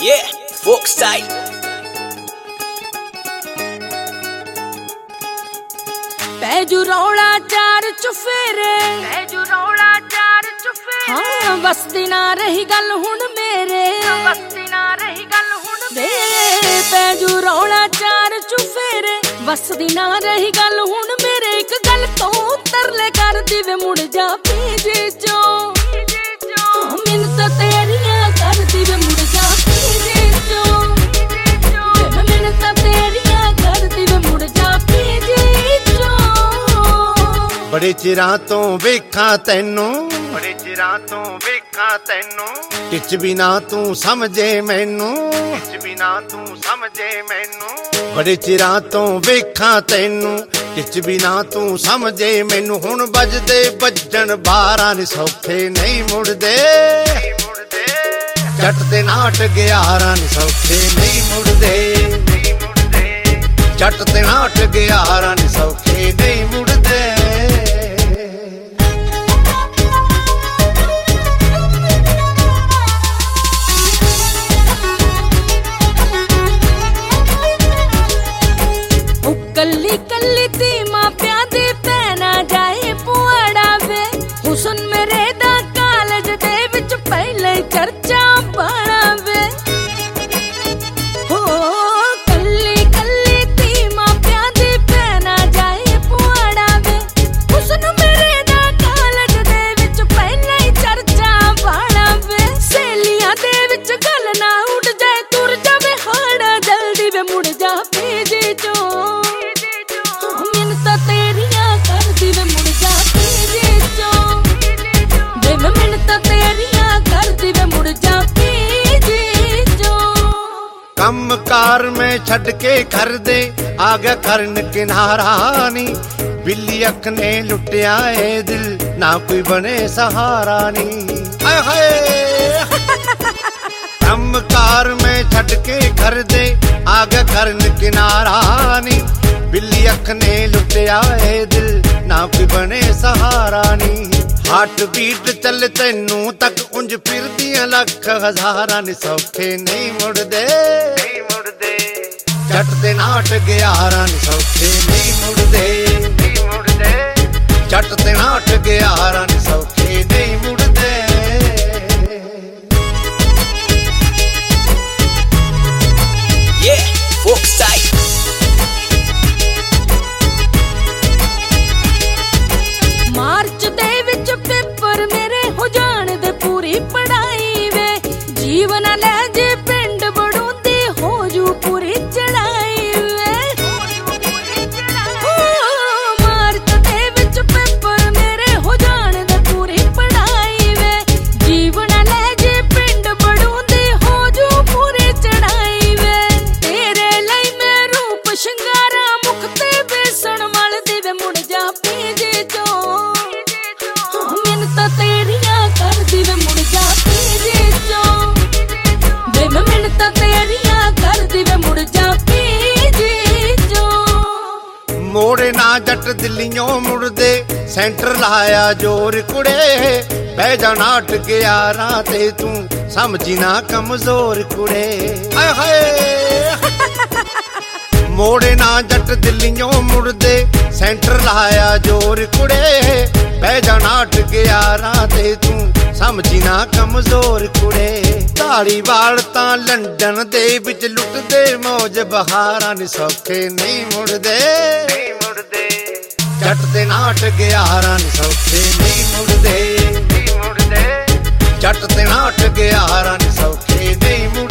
Yeah, folk style. पैजू रौला चार चुफेरे हाँ वसदी ना रही गल हुण मेरे पैजू रौला चार चुफेरे वसदी ना रही गल हुण मेरे एक गल तो तरले कर दी वे मुड़ जा पीजे चो मिन्नत तेरियां कर दी वे मुड़ जा पीजे चो मिन्नत तेरियां कर दी वे मुड़ जा पीजे चो बड़े चिरां तो वेखां तैनू किच भी ना तू समझे मैनू बड़े चिरां तो वेखां तैनू किच भी ना तू समझे मैनू हुण बजदे बजन 12 नी सौखे नहीं मुड़दे जट ते नाट 11 नी सौखे नहीं मुड़दे जट ते नाट 11 नी सौखे नहीं मुड़दे कल्ली कल्ली ती मापिया दी पैना जाए पुआड़ा वे हुसन मेरे दा कालज दे विच पहले चर्चा बना वे हो कल्ली कल्ली ती मापिया दी पैना जाए पुआड़ा वे हुसन मेरे दा कालज दे विच पहले चर्चा बना वे सहेलियां दे विच गल ना उड़ जाए तुर जावे हाड़ा जल्दी वे मुड़ जा पीजे चो कम कार में छड़ के घर दे आ गया करन किनारा नी बिल्ली अख ने लुटिया है दिल ना कोई बने सहारा नी कम कार में छड़ के घर दे आ गया करन किनारा नी बिल्ली अख ने लुटिया है दिल ना कोई बने सहारा नी हार्ट बीट चल तैनू तक उंज फिरदियां लख हजारां नी सौखे नहीं मुड़दे जट ते नाट 11 नी सौखे नहीं मुड़दे जट ते नाट 11 नी सौखे नहीं मुड़दे Yeah, folk style. मार्च दे विच पेपर मेरे हो जाण दे पूरी पढ़ाई वे जीवन ले जे पिंड बड़ूंदी हो जू पूरी चढ़ाई वे मार्च दे विच पेपर मेरे हो जाण दे पूरी पढ़ाई वे जीवन ले जे पिंड बड़ूंदी हो जू पूरी चढ़ाई वे तेरे लई मैं रूप शिंगारा मुख ते बेसन मल दी वे मुड़ जा पीजे चो तेरियां कर दी वे मुड़ जा पीजे चो वे मिन्नत तेरियां कर दी वे मुड़ जा पीजे चो मोड़े ना जट दिल्लियों मुड़दे सेंटर लाया जोर कुड़े बह जा नाट 11 ते तू समझी ना कमजोर कुड़े मोड़े ना जट दिल्लियों मुड़दे सेंटर लाया जोर कुड़े बह जा नाट 11 ते तू समझी ना कमजोर कुड़े धारी वाल तां लंडन दे विच लुटदे मौज बहारां नी सौखे नहीं मुड़दे जट ते नाट 11 नी सौखे नहीं मुड़दे जट ते नाट 11 नी सौखे नहीं मुड़दे